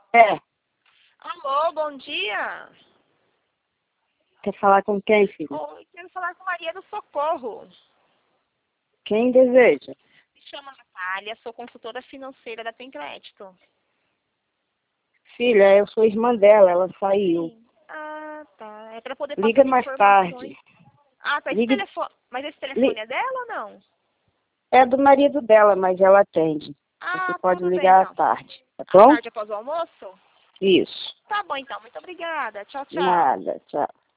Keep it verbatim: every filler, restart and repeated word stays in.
É, Alô, bom dia. quer falar com quem, filho? Oi, quero falar com Maria do Socorro. Quem deseja? Me chamo Natália, sou consultora financeira da Tem Crédito. Filha, eu sou irmã dela, ela saiu. Sim. Ah, tá. É para poder Liga passar mais informações. tarde. Ah, tá. Esse Ligue, telefone... Mas esse telefone li, é dela ou não? é do marido dela, mas ela atende. Você Ah, pode tudo bem ligar à então. tarde, tá À bom? tarde após o almoço? Isso. Tá bom então. Muito obrigada. Tchau, tchau. Nada, tchau.